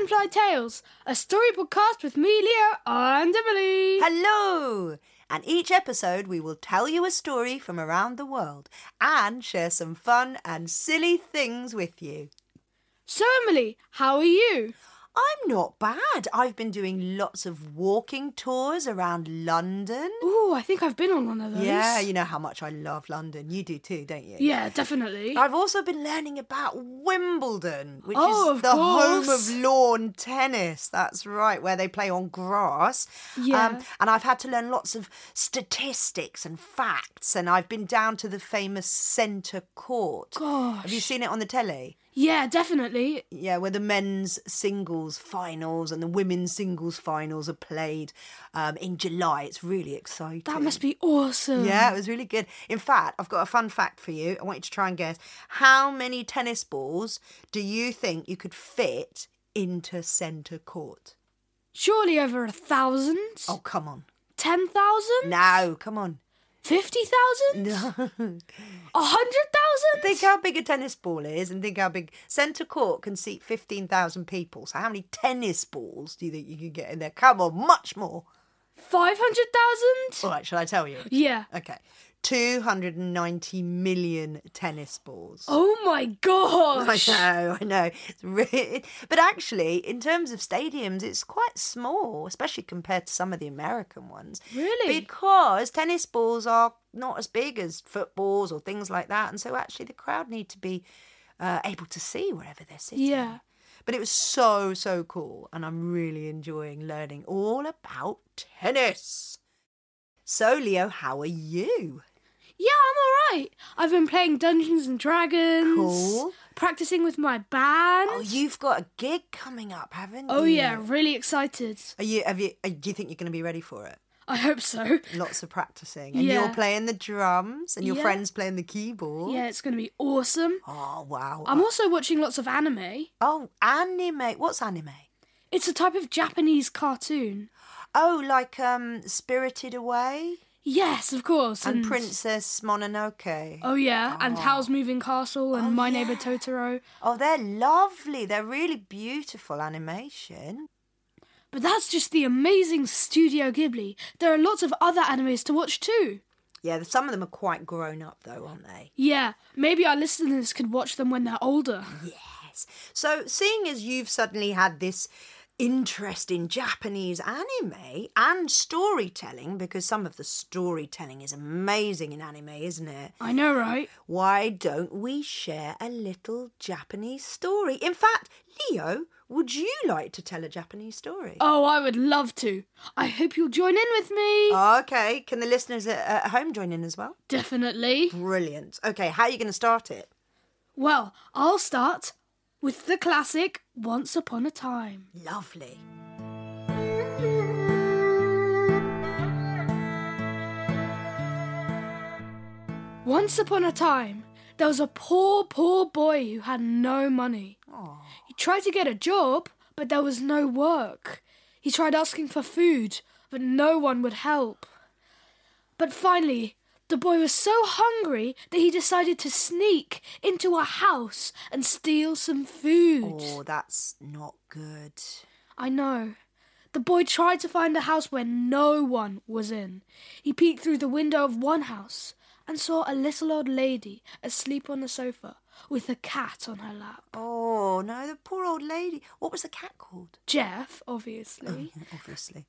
Dragonfly Tales, a story podcast with me, Leo, and Emily. Hello! And each episode we will tell you a story from around the world and share some fun and silly things with you. So, Emily, how are you? I'm not bad. I've been doing lots of walking tours around London. Ooh, I think I've been on one of those. Yeah, you know how much I love London. You do too, don't you? Yeah, definitely. I've also been learning about Wimbledon, which Oh, is the of home course. of lawn tennis. That's right, where they play on grass. Yeah. And I've had to learn lots of statistics and facts, and I've been down to the famous centre court. Gosh. Have you seen it on the telly? Yeah, definitely. Yeah, where the men's singles finals and the women's singles finals are played in July. It's really exciting. That must be awesome. Yeah, it was really good. In fact, I've got a fun fact for you. I want you to try and guess. How many tennis balls do you think you could fit into centre court? Surely over 1,000? Oh, come on. 10,000? No, come on. 50,000? No. 100,000? Think how big a tennis ball is and think how big... Centre court can seat 15,000 people. So how many tennis balls do you think you can get in there? Come on, much more. 500,000? All right, shall I tell you? Yeah. Okay. 290 million tennis balls. Oh my gosh. I know. It's really, but actually, in terms of stadiums, it's quite small, especially compared to some of the American ones. Really? Because tennis balls are not as big as footballs or things like that, and so actually the crowd need to be able to see wherever they're sitting. Yeah. But it was so cool, and I'm really enjoying learning all about tennis. So, Leo, how are you? Yeah, I'm alright. I've been playing Dungeons and Dragons. Cool. Practicing with my band. Oh, you've got a gig coming up, haven't you? Oh yeah, really excited. Do you think you're going to be ready for it? I hope so. Lots of practicing. And Yeah. you're playing the drums and your Yeah. friend's playing the keyboard. Yeah, it's going to be awesome. Oh, wow. I'm also watching lots of anime. Oh, anime. What's anime? It's a type of Japanese cartoon. Oh, like Spirited Away Yes, of course. and Princess Mononoke. Oh yeah, and Howl's Moving Castle and Oh, My Neighbor yeah. Totoro. Oh, they're lovely. They're really beautiful animation. But that's just the amazing Studio Ghibli. There are lots of other animes to watch too. Yeah, some of them are quite grown up though, aren't they? Yeah, maybe our listeners could watch them when they're older. Yes. So, seeing as you've suddenly had this interest in Japanese anime and storytelling, because some of the storytelling is amazing in anime, isn't it? I know, right? Why don't we share a little Japanese story? In fact, Leo, would you like to tell a Japanese story? Oh, I would love to. I hope you'll join in with me. Okay. Can the listeners at home join in as well? Definitely. Brilliant. Okay, how are you going to start it? Well, I'll start with the classic Once Upon a Time. Lovely. Once upon a time, there was a poor boy who had no money. Oh. He tried to get a job, but there was no work. He tried asking for food, but no one would help. But finally, the boy was so hungry that he decided to sneak into a house and steal some food. Oh, that's not good. I know. The boy tried to find a house where no one was in. He peeked through the window of one house and saw a little old lady asleep on the sofa with a cat on her lap. Oh, no, the poor old lady. What was the cat called? Jeff, obviously. Obviously.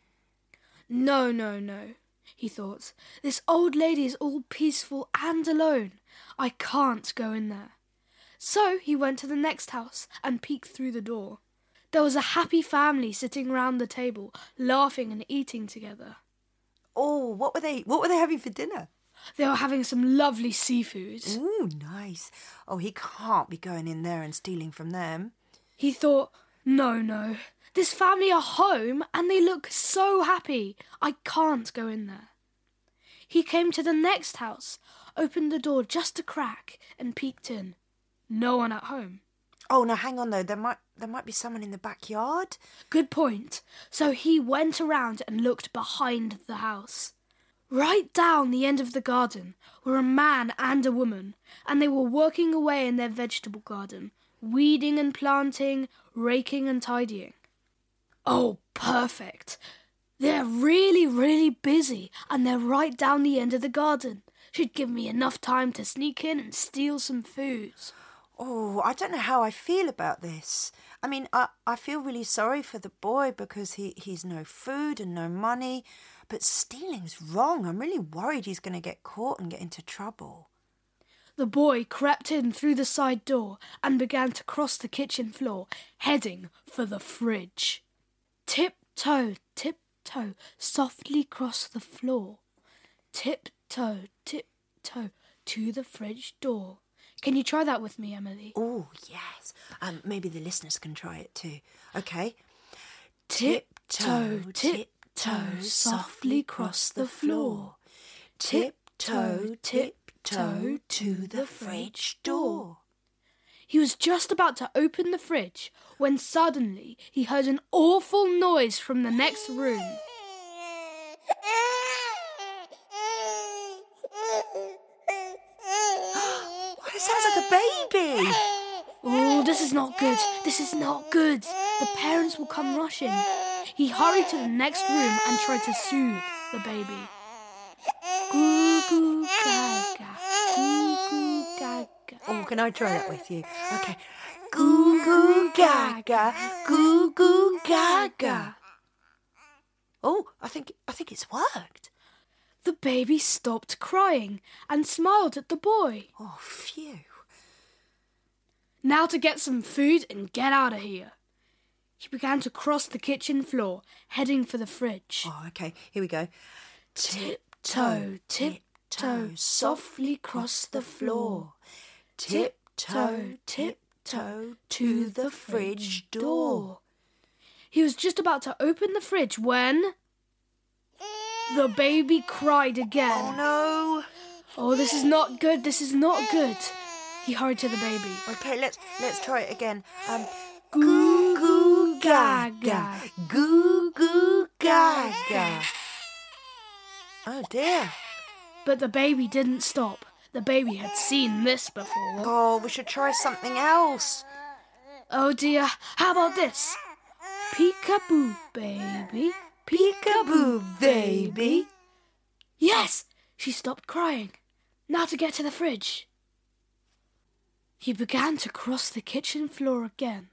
No, he thought. This old lady is all peaceful and alone. I can't go in there. So he went to the next house and peeked through the door. There was a happy family sitting round the table, laughing and eating together. Oh, what were they having for dinner? They were having some lovely seafood. Ooh, nice. Oh, he can't be going in there and stealing from them. He thought, no, this family are home and they look so happy. I can't go in there. He came to the next house, opened the door just a crack and peeked in. No one at home. Oh, no, hang on though. There might be someone in the backyard. Good point. So he went around and looked behind the house. Right down the end of the garden were a man and a woman, and they were working away in their vegetable garden, weeding and planting, raking and tidying. Oh, perfect. They're really, really busy, and they're right down the end of the garden. Should give me enough time to sneak in and steal some food. Oh, I don't know how I feel about this. I mean, I feel really sorry for the boy because he's no food and no money, but stealing's wrong. I'm really worried he's going to get caught and get into trouble. The boy crept in through the side door and began to cross the kitchen floor, heading for the fridge. Tiptoe, tiptoe, softly cross the floor. Tiptoe, tiptoe, to the fridge door. Can you try that with me, Emily? Oh, yes. Maybe the listeners can try it too. Okay. Tiptoe, tiptoe, softly cross the floor. Tiptoe, tiptoe, to the fridge door. He was just about to open the fridge when suddenly he heard an awful noise from the next room. It sounds like a baby. Oh, this is not good. This is not good. The parents will come rushing. He hurried to the next room and tried to soothe the baby. Goo goo gaga, goo goo gaga. Oh, can I try that with you? Okay. Goo goo gaga, goo goo gaga. Oh, I think it's worked. The baby stopped crying and smiled at the boy. Oh, phew. Now to get some food and get out of here. He began to cross the kitchen floor, heading for the fridge. Oh, okay. Here we go. Tiptoe, tiptoe, softly cross the floor. Tiptoe, tiptoe, to the fridge door. He was just about to open the fridge when the baby cried again. Oh, no. Oh, this is not good. This is not good. He hurried to the baby. Okay, let's try it again. Goo goo gaga, goo goo gaga. Oh dear. But the baby didn't stop. The baby had seen this before. Oh, we should try something else. Oh dear, how about this? Peekaboo, baby. Peekaboo, baby. Yes, she stopped crying. Now to get to the fridge. He began to cross the kitchen floor again.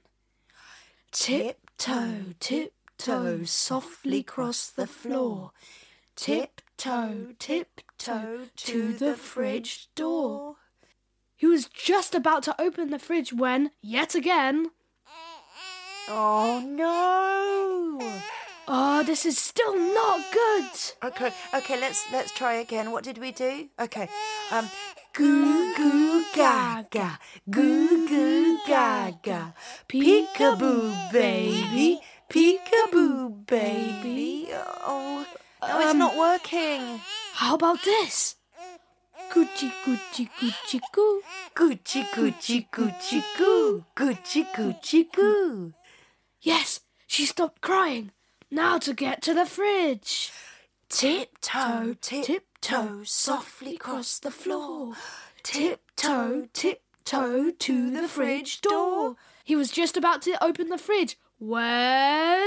Tiptoe, tiptoe, softly cross the floor. Tiptoe, tiptoe, to the fridge door. He was just about to open the fridge when, yet again... Oh, no. Oh, this is still not good. Okay, let's try again. What did we do? Okay. Goo goo gaga, goo goo gaga, peekaboo baby, peekaboo baby. Oh, no, it's not working. How about this? Coochie coochie coochie coo, Coochie coochie coochie coo, coochie coochie coo. Yes, she stopped crying. Now to get to the fridge. Tiptoe, tiptoe, softly cross the floor. Tiptoe, tiptoe, to the fridge door. He was just about to open the fridge when...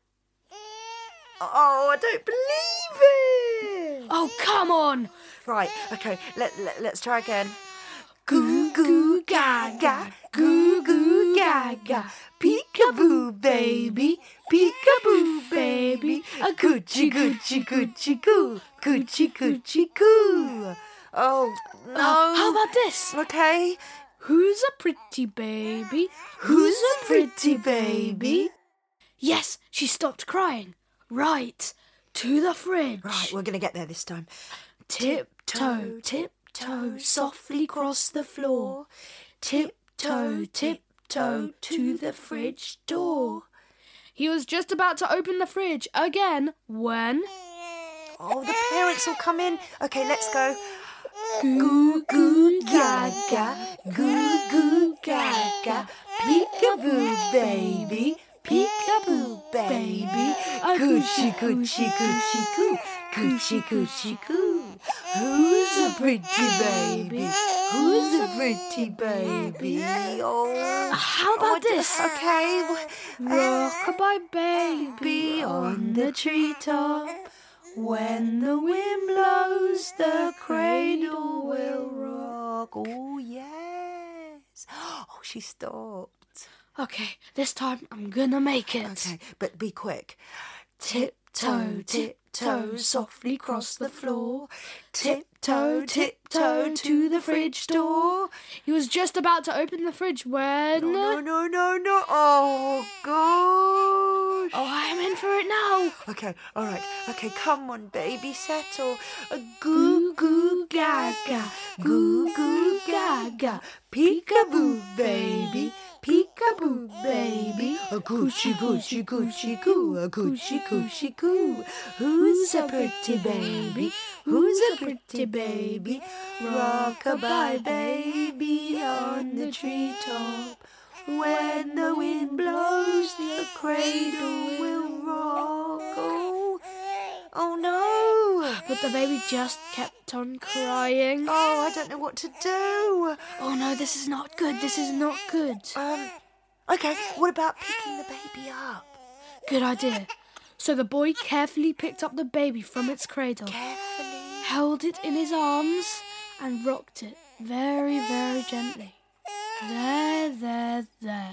Oh, I don't believe it. Oh, come on. Right, okay, let's try again. Goo goo gaga, goo goo gaga, peekaboo baby, peekaboo baby, a coochie coochie coochie coo, coochie coochie coo. Oh, no. How about this? Okay. Who's a pretty baby? Who's a pretty baby? Yes, she stopped crying. Right, to the fridge. Right, we're going to get there this time. Tiptoe, tiptoe, softly cross the floor. Tiptoe, tiptoe, to the fridge door. He was just about to open the fridge again when... Oh, the parents will come in. Okay, let's go. Goo goo gaga, goo goo gaga, peekaboo baby, peekaboo baby, a coochie coochie coochie coo, coochie coochie coo. Who's a pretty baby? Who's a pretty baby? Oh, How about this? Okay. Rock-a-bye baby Be on the treetop. When the wind blows, the cradle will rock. Oh, yes. Oh, she stopped. Okay, this time I'm gonna make it. Okay, but be quick. Tiptoe, tiptoe, softly cross the floor. Tiptoe, tiptoe to the fridge door. He was just about to open the fridge when... No. Oh, gosh. Oh, I'm in for it now. Okay, all right. Okay, come on, baby, settle. Goo goo gaga, goo goo gaga. Peekaboo, baby. Peekaboo, baby. A coochie, coochie, coochie, coo. A coochie, coochie, coo. Who's a pretty baby? Who's a pretty baby? Rock-a-bye baby on the treetop. When the wind blows, the cradle will rock. Oh no! But the baby just kept on crying. Oh, I don't know what to do. Oh no, this is not good. This is not good. Okay, what about picking the baby up? Good idea. So the boy carefully picked up the baby from its cradle, Carefully. held it in his arms, and rocked it very, very gently. There.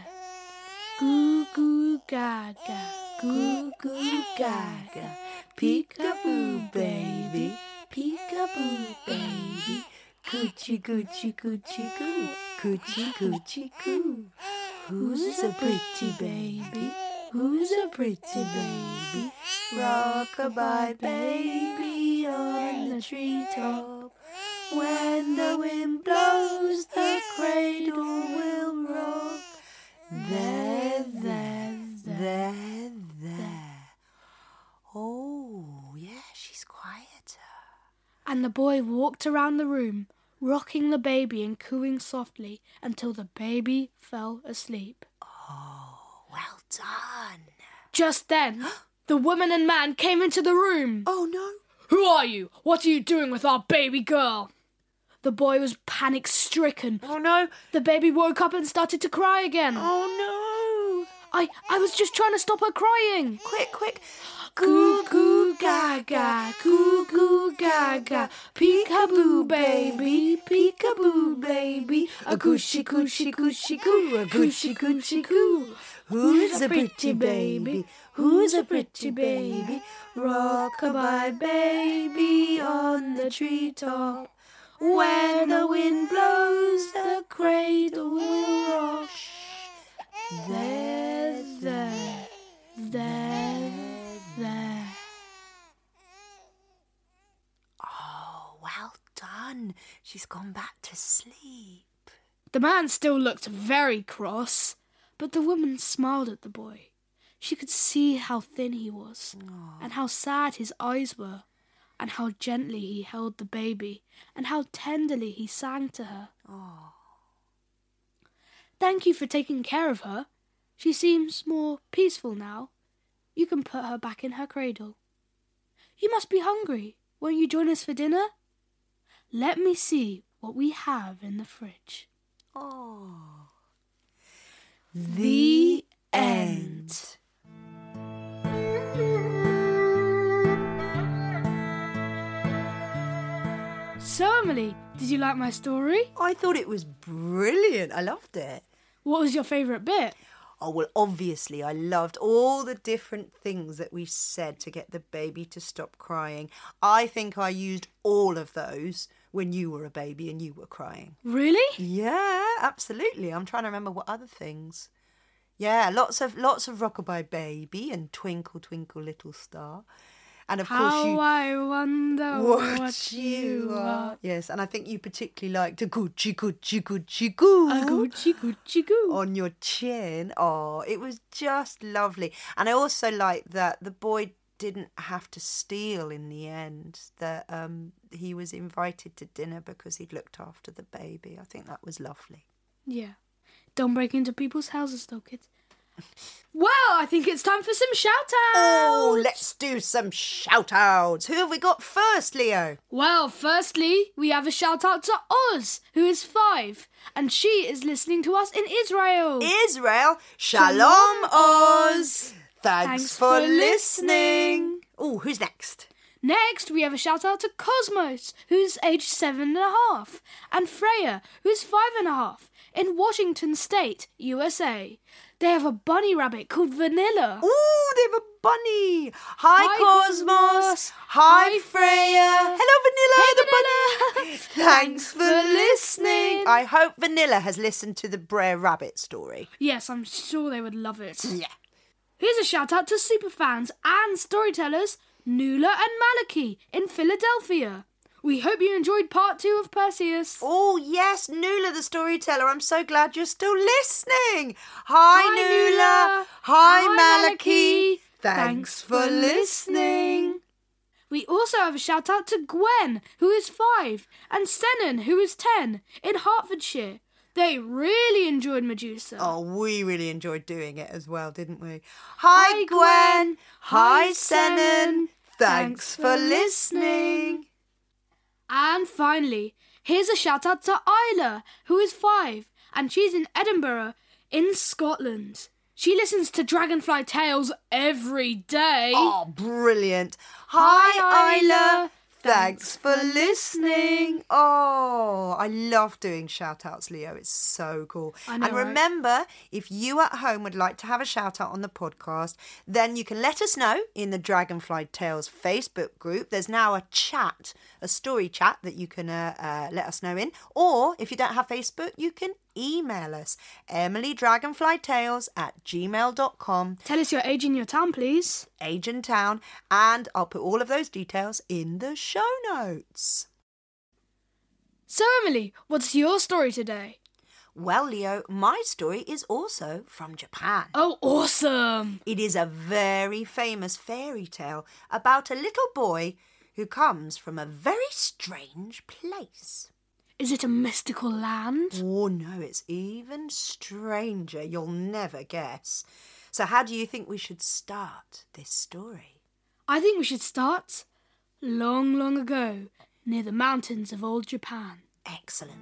Goo goo gaga, goo goo gaga. Peekaboo, baby, peekaboo, baby. Coochie, coochie, coochie, coo. Coochie, coochie, coo. Who's a pretty baby? Who's a pretty baby? Rock-a-bye baby on the treetop. When the wind blows, the cradle will rock. There. Oh, yeah, she's quieter. And the boy walked around the room, rocking the baby and cooing softly until the baby fell asleep. Oh, well done. Just then, the woman and man came into the room. Oh, no. Who are you? What are you doing with our baby girl? The boy was panic-stricken. Oh, no. The baby woke up and started to cry again. Oh, no. I was just trying to stop her crying. Quick. Goo goo gaga, goo goo gaga. Peekaboo, baby, peekaboo, baby. A coochie, coochie, coochie, coo. A coochie, coochie, coo. Who's a pretty baby? Who's a pretty baby? Rock-a-bye baby on the treetop. When the wind blows, the cradle will rock. There. Oh, well done. She's gone back to sleep. The man still looked very cross, but the woman smiled at the boy. She could see how thin he was, and how sad his eyes were, and how gently he held the baby, and how tenderly he sang to her. Oh. Thank you for taking care of her. She seems more peaceful now. You can put her back in her cradle. You must be hungry. Won't you join us for dinner? Let me see what we have in the fridge. Oh. The end. So, Emily, did you like my story? I thought it was brilliant. I loved it. What was your favourite bit? Oh, well, obviously, I loved all the different things that we said to get the baby to stop crying. I think I used all of those when you were a baby and you were crying. Really? Yeah, absolutely. I'm trying to remember what other things. Yeah, lots of Rock-a-bye Baby and Twinkle, Twinkle, Little Star. And of course How I wonder what you are. Yes, and I think you particularly liked a coochie, coochie, coochie, goo. A coochie, coochie, goo. On your chin. Oh, it was just lovely. And I also liked that the boy didn't have to steal in the end, that he was invited to dinner because he'd looked after the baby. I think that was lovely. Yeah. Don't break into people's houses though, kids. Well, I think it's time for some shout-outs. Oh, let's do some shout-outs. Who have we got first, Leo? Well, firstly, we have a shout-out to Oz, who is 5, and she is listening to us in Israel. Israel. Shalom, Oz. Thanks for listening. Oh, who's next? Next, we have a shout-out to Cosmos, who's aged 7.5, and Freya, who's 5.5, in Washington State, USA. They have a bunny rabbit called Vanilla. Ooh, they have a bunny. Hi, Cosmos. Hi, Freya. Hello, Vanilla, the bunny. Thanks for listening. I hope Vanilla has listened to the Brer Rabbit story. Yes, I'm sure they would love it. Yeah. Here's a shout-out to superfans and storytellers Nuala and Maliki in Philadelphia. We hope you enjoyed part 2 of Perseus. Oh, yes, Nuala the storyteller. I'm so glad you're still listening. Hi, Nuala. Hi, Maliki. Thanks for listening. We also have a shout out to Gwen, who is 5, and Senan, who is 10, in Hertfordshire. They really enjoyed Medusa. Oh, we really enjoyed doing it as well, didn't we? Hi, Gwen. Hi, Senan. Thanks for listening. And finally, here's a shout out to Isla, who is 5, and she's in Edinburgh, in Scotland. She listens to Dragonfly Tales every day. Oh, brilliant. Hi, Isla. Thanks for listening. Oh, I love doing shout-outs, Leo. It's so cool. I know, and remember, if you at home would like to have a shout-out on the podcast, then you can let us know in the Dragonfly Tales Facebook group. There's now a chat, a story chat that you can let us know in. Or if you don't have Facebook, you can email us, emilydragonflytales@gmail.com. Tell us your age and your town, please. Age and town, and I'll put all of those details in the show notes. So, Emily, what's your story today? Well, Leo, my story is also from Japan. Oh, awesome! It is a very famous fairy tale about a little boy who comes from a very strange place. Is it a mystical land? Oh, no, it's even stranger. You'll never guess. So how do you think we should start this story? I think we should start long, long ago, near the mountains of old Japan. Excellent.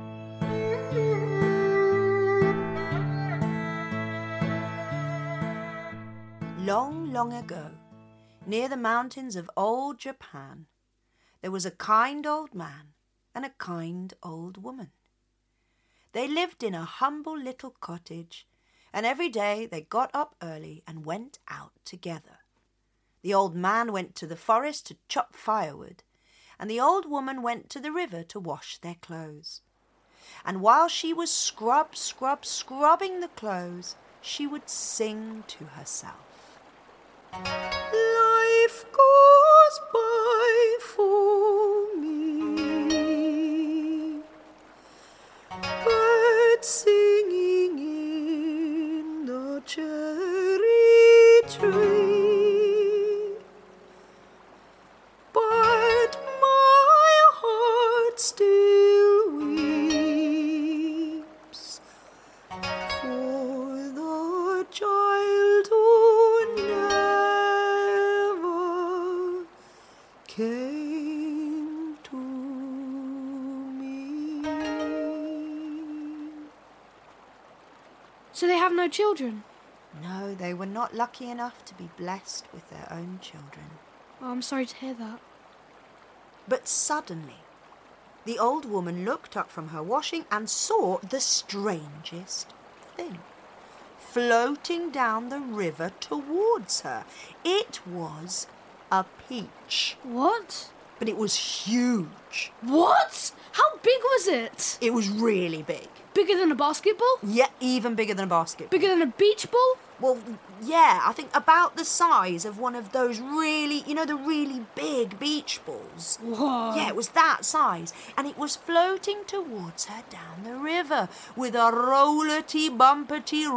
Long, long ago, near the mountains of old Japan, there was a kind old man and a kind old woman. They lived in a humble little cottage, and every day they got up early and went out together. The old man went to the forest to chop firewood, and the old woman went to the river to wash their clothes. And while she was scrubbing the clothes, she would sing to herself. Life goes by for me, birds singing in the cherry tree, but my heart still weeps for the child who never came to me. So they have no children? No, they were not lucky enough to be blessed with their own children. Oh, I'm sorry to hear that. But suddenly, the old woman looked up from her washing and saw the strangest thing floating down the river towards her. It was a peach, What? but it was huge. What? How big was it? It was really big. Bigger than a basketball? Yeah, even bigger than a basket. Bigger than a beach ball? Well, yeah, I think about the size of one of those really, the really big beach balls. Whoa. Yeah, it was that size. And it was floating towards her down the river with a rollety bump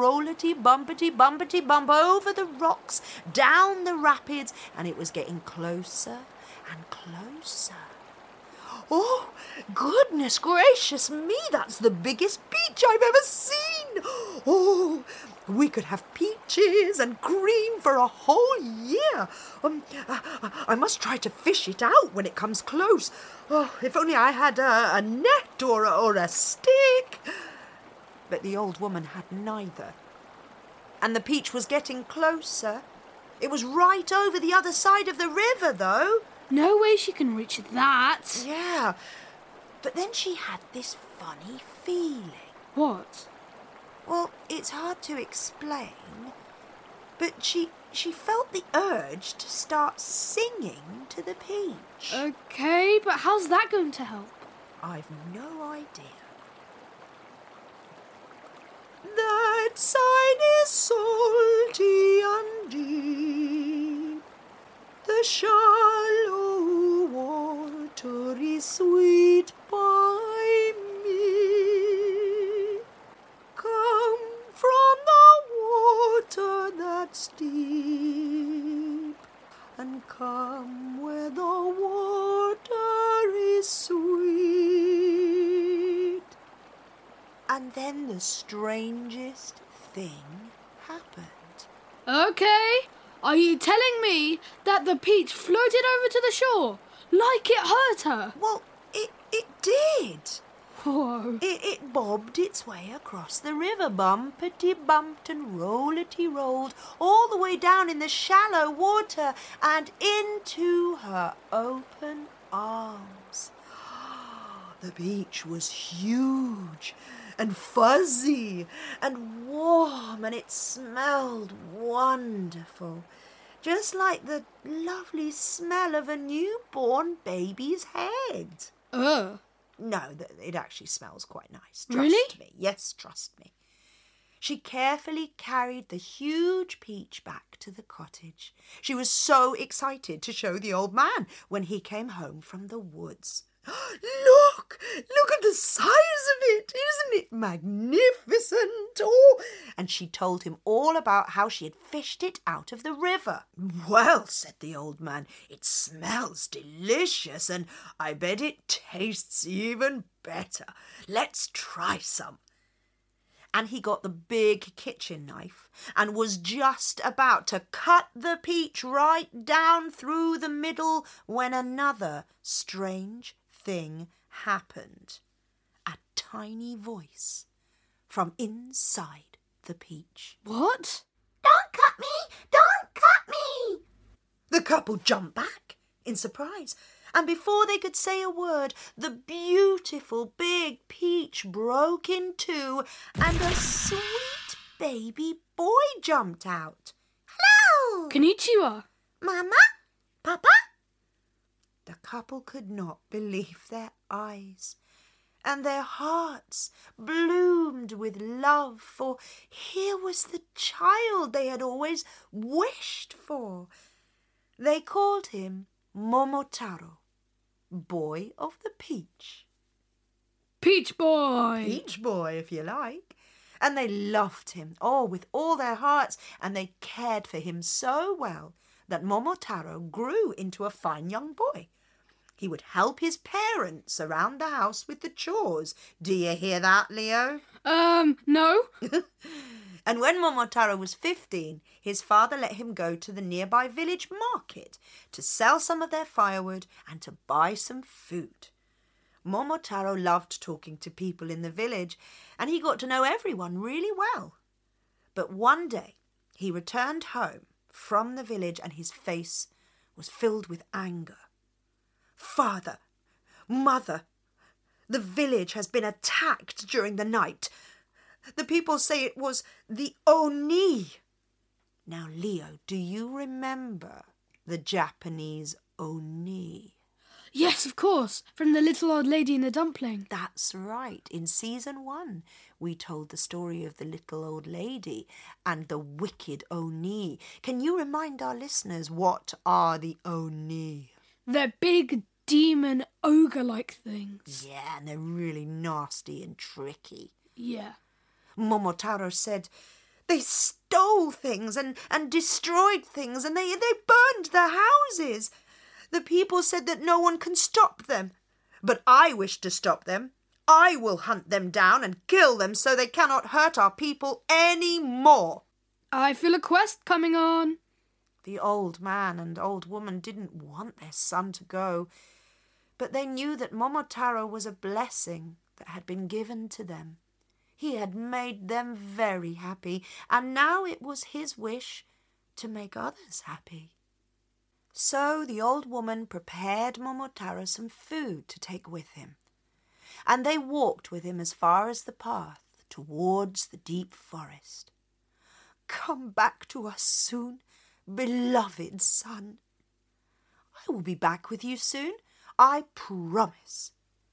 over the rocks, down the rapids, and it was getting closer and closer. Oh, goodness gracious me, that's the biggest beach I've ever seen. Oh, We could have peaches and cream for a whole year. I must try to fish it out when it comes close. Oh, if only I had a net or a stick. But the old woman had neither. And the peach was getting closer. It was right over the other side of the river, though. No way she can reach that. Yeah, but then she had this funny feeling. What? Well, it's hard to explain, but she felt the urge to start singing to the peach. Okay, but how's that going to help? I've no idea. That side is salty and deep. The shallow water is sweet by me. Come from the water that's deep, and come where the water is sweet. And then the strangest thing happened. Okay, are you telling me that the peach floated over to the shore like it hurt her? Well, it did. Whoa. It bobbed its way across the river, bumpety-bumped and rollety-rolled, all the way down in the shallow water and into her open arms. The beach was huge and fuzzy and warm, and it smelled wonderful, just like the lovely smell of a newborn baby's head. Ugh. No, it actually smells quite nice. Really? Trust me. Yes, trust me. She carefully carried the huge peach back to the cottage. She was so excited to show the old man when he came home from the woods. Look at the size of it. Isn't it magnificent? Oh, and she told him all about how she had fished it out of the river. Well, said the old man, it smells delicious, and I bet it tastes even better. Let's try some. And he got the big kitchen knife and was just about to cut the peach right down through the middle when another strange thing happened. A tiny voice from inside the peach. What? Don't cut me! Don't cut me! The couple jumped back in surprise, and before they could say a word, the beautiful big peach broke in two, and a sweet baby boy jumped out. Hello! Konnichiwa. Mama? Papa? The couple could not believe their eyes, and their hearts bloomed with love, for here was the child they had always wished for. They called him Momotaro, boy of the peach. Peach boy. Peach boy, if you like. And they loved him, oh, with all their hearts, and they cared for him so well that Momotaro grew into a fine young boy. He would help his parents around the house with the chores. Do you hear that, Leo? No. And when Momotaro was 15, his father let him go to the nearby village market to sell some of their firewood and to buy some food. Momotaro loved talking to people in the village, and he got to know everyone really well. But one day he returned home from the village and his face was filled with anger. Father, Mother, the village has been attacked during the night. The people say it was the Oni. Now, Leo, do you remember the Japanese Oni? Yes, of course. From the little old lady in the dumpling. That's right. In season 1, we told the story of the little old lady and the wicked Oni. Can you remind our listeners what are the Oni? They're big demon ogre-like things. Yeah, and they're really nasty and tricky. Yeah. Momotaro said they stole things and destroyed things, and they burned the houses. The people said that no one can stop them. But I wish to stop them. I will hunt them down and kill them so they cannot hurt our people any more. I feel a quest coming on. The old man and old woman didn't want their son to go, but they knew that Momotaro was a blessing that had been given to them. He had made them very happy, and now it was his wish to make others happy. So the old woman prepared Momotaro some food to take with him, and they walked with him as far as the path towards the deep forest. Come back to us soon, beloved son. I will be back with you soon, I promise.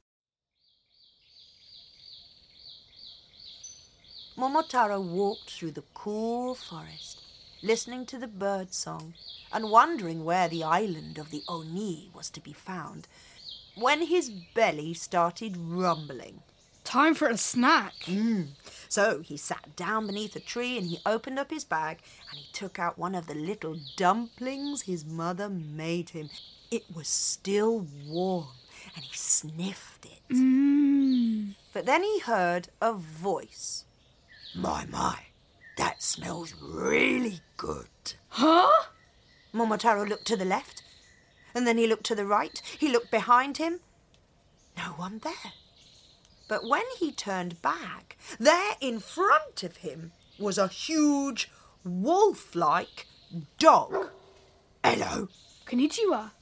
Momotaro walked through the cool forest, listening to the bird song and wondering where the island of the Oni was to be found, when his belly started rumbling. Time for a snack. So he sat down beneath a tree and he opened up his bag and he took out one of the little dumplings his mother made him. It was still warm and he sniffed it. But then he heard a voice. My, that smells really good. Huh? Momotaro looked to the left and then he looked to the right. He looked behind him. No one there. But when he turned back, there in front of him was a huge, wolf-like dog. Hello. Konnichiwa.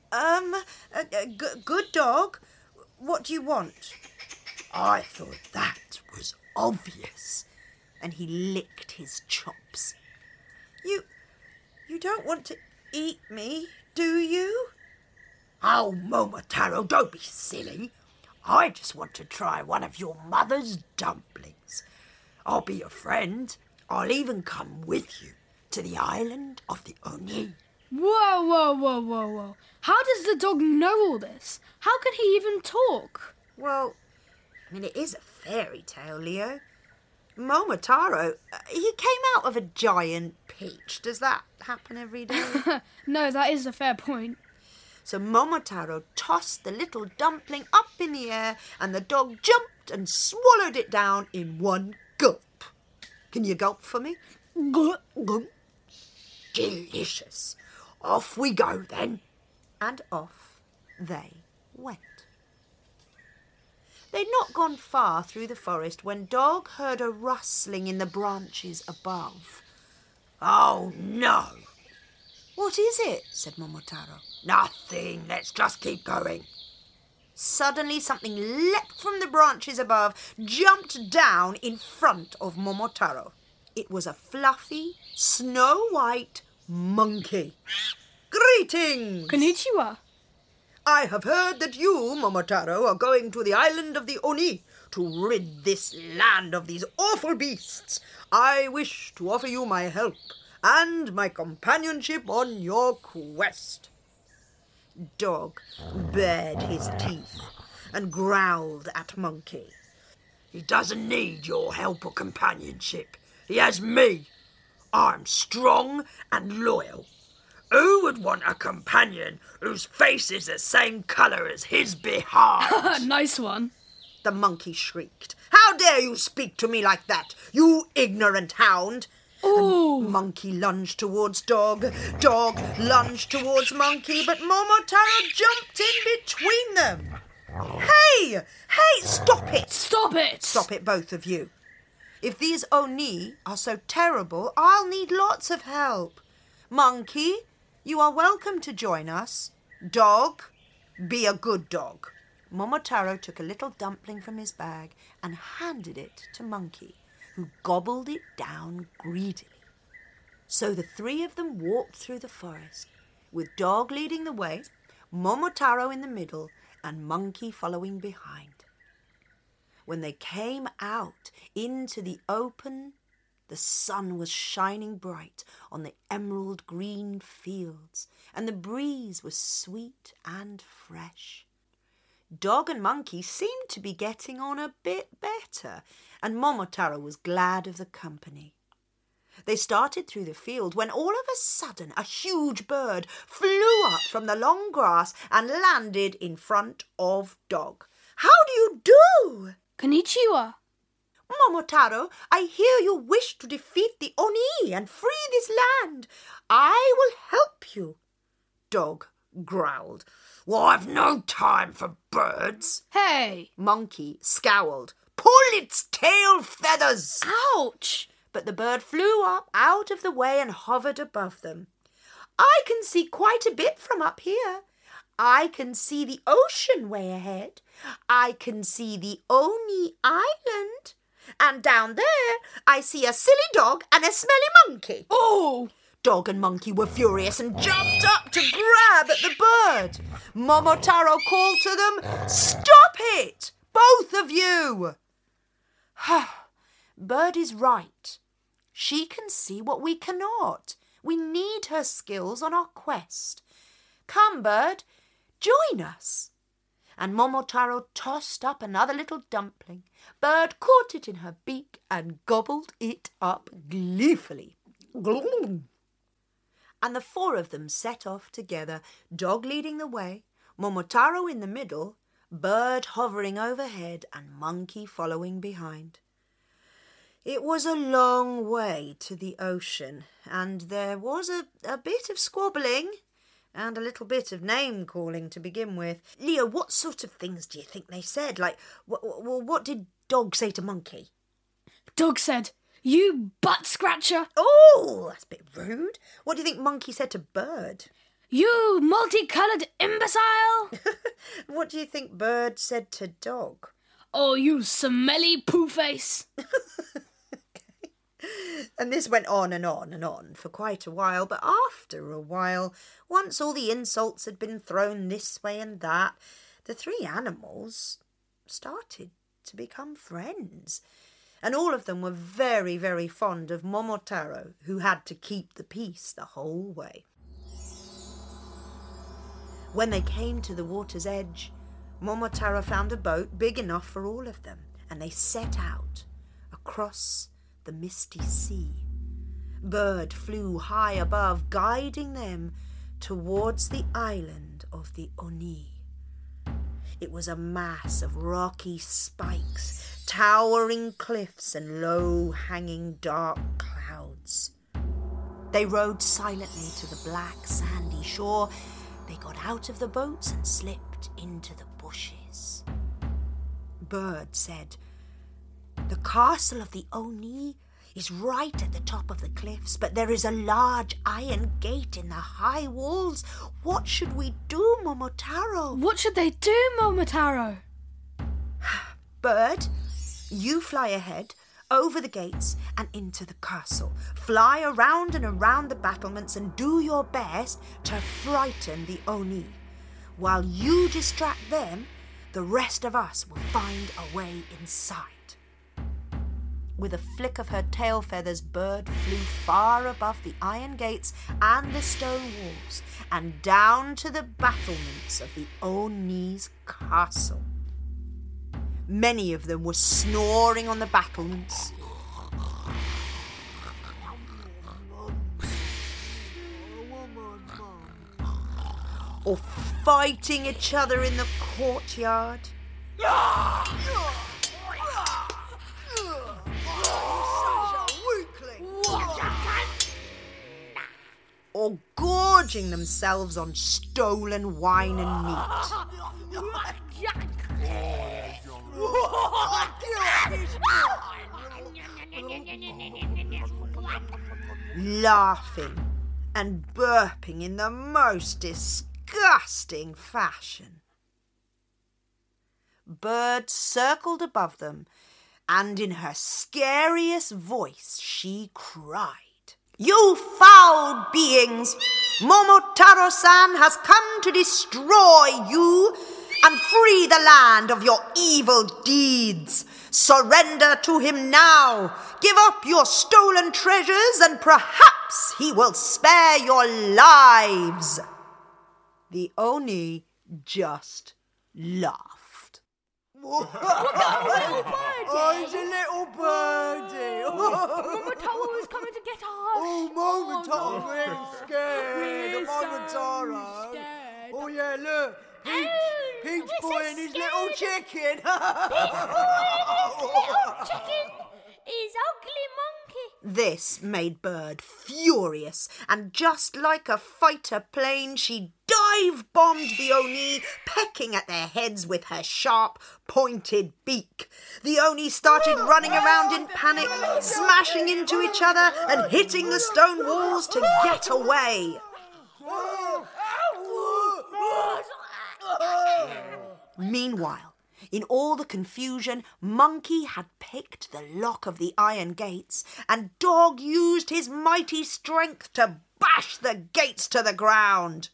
Good dog. What do you want? I thought that was obvious. And he licked his chops. You don't want to eat me, do you? Oh, Momotaro, don't be silly. I just want to try one of your mother's dumplings. I'll be your friend. I'll even come with you to the island of the Oni. Whoa. How does the dog know all this? How can he even talk? Well, it is a fairy tale, Leo. Momotaro, he came out of a giant peach. Does that happen every day? No, that is a fair point. So Momotaro tossed the little dumpling up in the air and the dog jumped and swallowed it down in one gulp. Can you gulp for me? Gulp, gulp. Delicious. Off we go then. And off they went. They'd not gone far through the forest when Dog heard a rustling in the branches above. Oh, no. What is it? Said Momotaro. Nothing. Let's just keep going. Suddenly something leapt from the branches above, jumped down in front of Momotaro. It was a fluffy, snow-white monkey. Greetings! Konnichiwa. I have heard that you, Momotaro, are going to the island of the Oni to rid this land of these awful beasts. I wish to offer you my help and my companionship on your quest. Dog bared his teeth and growled at Monkey. He doesn't need your help or companionship. He has me. I'm strong and loyal. Who would want a companion whose face is the same colour as his behind? Nice one. The monkey shrieked. How dare you speak to me like that, you ignorant hound? Ooh. And Monkey lunged towards Dog. Dog lunged towards Monkey, but Momotaro jumped in between them. Hey, stop it! Stop it! Stop it, both of you. If these Oni are so terrible, I'll need lots of help. Monkey, you are welcome to join us. Dog, be a good dog. Momotaro took a little dumpling from his bag and handed it to Monkey, who gobbled it down greedily. So the three of them walked through the forest, with Dog leading the way, Momotaro in the middle, and Monkey following behind. When they came out into the open, the sun was shining bright on the emerald green fields, and the breeze was sweet and fresh. Dog and Monkey seemed to be getting on a bit better, and Momotaro was glad of the company. They started through the field when all of a sudden a huge bird flew up from the long grass and landed in front of Dog. How do you do? Konnichiwa. Momotaro, I hear you wish to defeat the Oni and free this land. I will help you. Dog growled. Well, I've no time for birds. Hey! Monkey scowled. Pull its tail feathers! Ouch! But the bird flew up out of the way and hovered above them. I can see quite a bit from up here. I can see the ocean way ahead. I can see the Oni Island. And down there, I see a silly dog and a smelly monkey. Oh! Dog and monkey were furious and jumped up to grab at the bird. Momotaro called to them, "Stop it, both of you!" Bird is right. She can see what we cannot. We need her skills on our quest. Come, Bird, join us. And Momotaro tossed up another little dumpling. Bird caught it in her beak and gobbled it up gleefully. And the four of them set off together, Dog leading the way, Momotaro in the middle, Bird hovering overhead, and Monkey following behind. It was a long way to the ocean, and there was a bit of squabbling and a little bit of name-calling to begin with. Leo, what sort of things do you think they said? Like, what did Dog say to Monkey? Dog said, "You butt-scratcher." Oh, that's a bit rude. What do you think Monkey said to Bird? "You multicoloured imbecile." What do you think Bird said to Dog? "Oh, you smelly poo-face." And this went on and on and on for quite a while, but after a while, once all the insults had been thrown this way and that, the three animals started to become friends. And all of them were very, very fond of Momotaro, who had to keep the peace the whole way. When they came to the water's edge, Momotaro found a boat big enough for all of them, and they set out across the misty sea. Bird flew high above, guiding them towards the island of the Oni. It was a mass of rocky spikes, towering cliffs and low-hanging dark clouds. They rowed silently to the black sandy shore. They got out of the boats and slipped into the bushes. Bird said, "The castle of the Oni is right at the top of the cliffs, but there is a large iron gate in the high walls. What should we do, Momotaro?" "What should they do, Momotaro?" "Bird, you fly ahead, over the gates and into the castle. Fly around and around the battlements and do your best to frighten the Oni. While you distract them, the rest of us will find a way inside." With a flick of her tail feathers, Bird flew far above the iron gates and the stone walls and down to the battlements of the Oni's castle. Many of them were snoring on the battlements, or fighting each other in the courtyard. Or gorging themselves on stolen wine and meat. Laughing and burping in the most disgusting fashion. Bird circled above them, and in her scariest voice she cried, "You foul beings! Momotaro-san has come to destroy you and free the land of your evil deeds. Surrender to him now. Give up your stolen treasures and perhaps he will spare your lives." The Oni just laughed. What the little birdie? Oh, it's a little birdie. Momotaro is coming to get us. Oh, Momotaro, no. really scared. We're Momotaro. so scared. Oh, yeah, look. Peach Boy and his little chicken. Chicken is ugly monkey. This made Bird furious, and just like a fighter plane, she dive-bombed the Oni, pecking at their heads with her sharp, pointed beak. The Oni started running around in panic, smashing into each other and hitting the stone walls to get away. Meanwhile, in all the confusion, Monkey had picked the lock of the iron gates, and Dog used his mighty strength to bash the gates to the ground.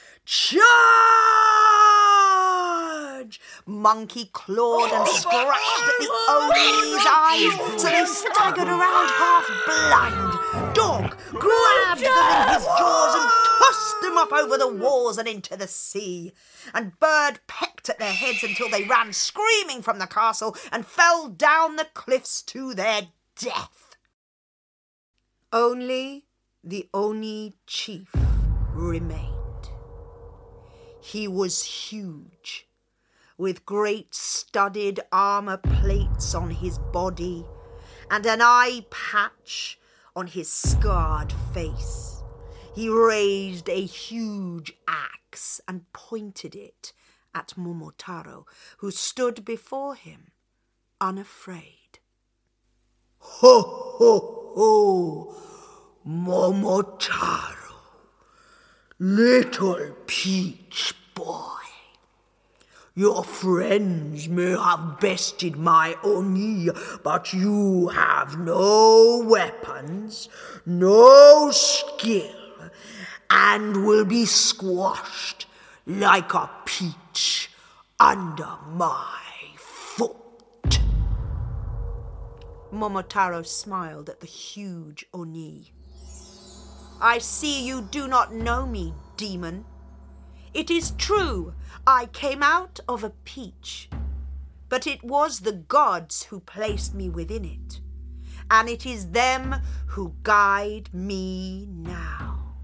Charge! Monkey clawed and scratched at the Oni's eyes, so they staggered around half blind. Dog grabbed them in his jaws and tossed them up over the walls and into the sea. And Bird pecked at their heads until they ran screaming from the castle and fell down the cliffs to their death. Only the Oni chief remained. He was huge, with great studded armour plates on his body and an eye patch on his scarred face. He raised a huge axe and pointed it at Momotaro, who stood before him, unafraid. Ho, ho, ho, Momotaro, little Peach Boy. Your friends may have bested my Oni, but you have no weapons, no skill, and will be squashed like a peach under my foot. Momotaro smiled at the huge Oni. I see you do not know me, demon. It is true, I came out of a peach, but it was the gods who placed me within it, and it is them who guide me now.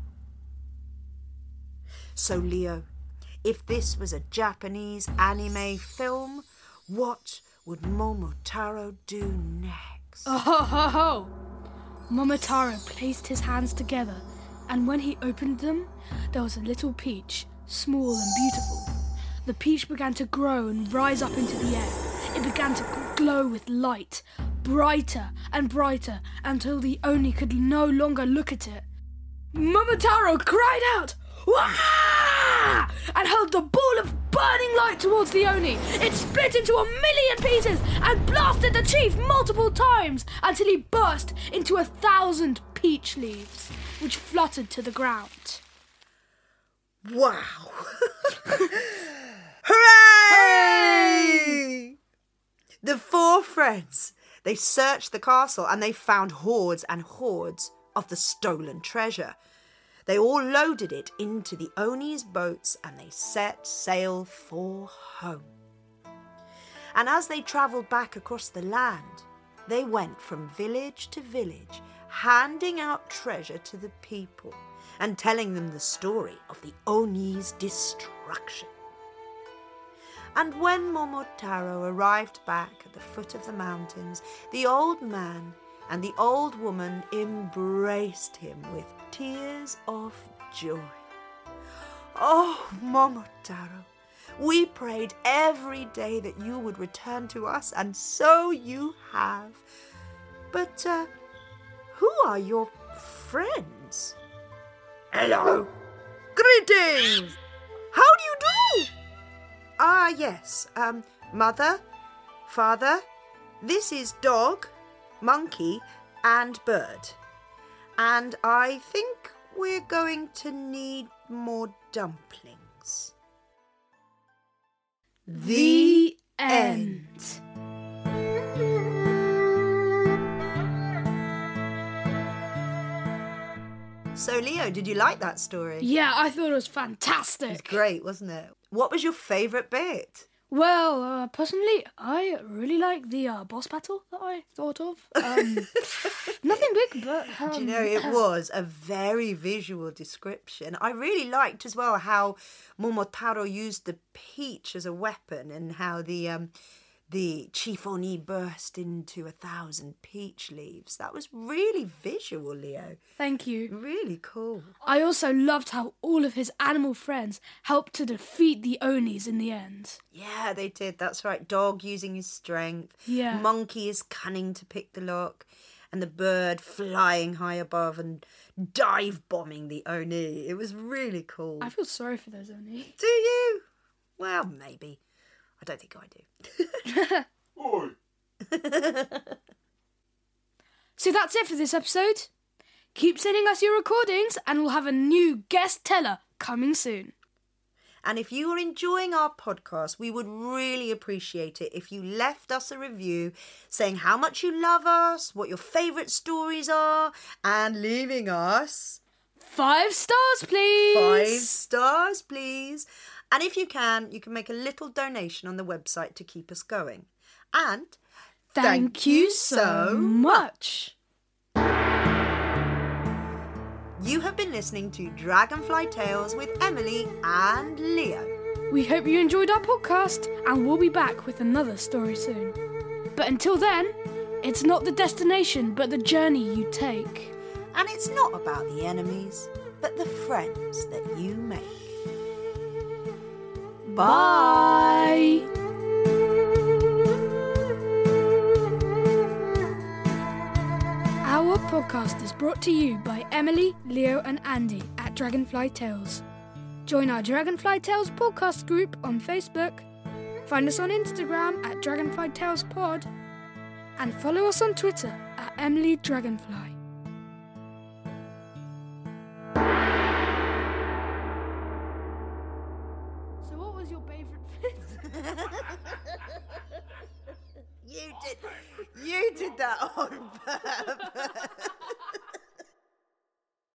So, Leo, if this was a Japanese anime film, what would Momotaro do next? Oh, ho, ho, ho! Momotaro placed his hands together, and when he opened them, there was a little peach, small and beautiful. The peach began to grow and rise up into the air. It began to glow with light, brighter and brighter, until the Oni could no longer look at it. Momotaro cried out, "Wah!" and hurled the ball of burning light towards the Oni. It split into 1,000,000 pieces and blasted the chief multiple times until he burst into 1,000 peach leaves, which fluttered to the ground. Wow! Hooray! The four friends, they searched the castle and they found hoards and hoards of the stolen treasure. They all loaded it into the Oni's boats and they set sail for home. And as they travelled back across the land, they went from village to village, handing out treasure to the people and telling them the story of the Oni's destruction. And when Momotaro arrived back at the foot of the mountains, the old man and the old woman embraced him with tears of joy. Oh, Momotaro, we prayed every day that you would return to us, and so you have. But who are your friends? Hello. Greetings. How do you do? Yes. Mother, father, this is Dog, Monkey, and Bird. And I think we're going to need more dumplings. The end. So, Leo, did you like that story? Yeah, I thought it was fantastic. It was great, wasn't it? What was your favourite bit? Well, personally, I really like the boss battle that I thought of. Nothing big, but... Do you know, it was a very visual description. I really liked as well how Momotaro used the peach as a weapon and how the Chief Oni burst into 1,000 peach leaves. That was really visual, Leo. Thank you. Really cool. I also loved how all of his animal friends helped to defeat the Onis in the end. Yeah, they did. That's right. Dog using his strength. Yeah. Monkey is cunning to pick the lock. And the bird flying high above and dive bombing the Oni. It was really cool. I feel sorry for those Oni. Do you? Well, maybe. I don't think I do. So that's it for this episode. Keep sending us your recordings and we'll have a new guest teller coming soon. And if you are enjoying our podcast, we would really appreciate it if you left us a review saying how much you love us, what your favourite stories are, and leaving us 5 stars, please. 5 stars, please. And if you can make a little donation on the website to keep us going. And Thank you so much. You have been listening to Dragonfly Tales with Emily and Leo. We hope you enjoyed our podcast and we'll be back with another story soon. But until then, it's not the destination but the journey you take. And it's not about the enemies, but the friends that you make. Bye. Our podcast is brought to you by Emily, Leo and Andy at Dragonfly Tales. Join our Dragonfly Tales podcast group on Facebook, find us on Instagram at Dragonfly Tales Pod, and follow us on Twitter at Emily Dragonfly. So what was your favourite bit? You did that on purpose.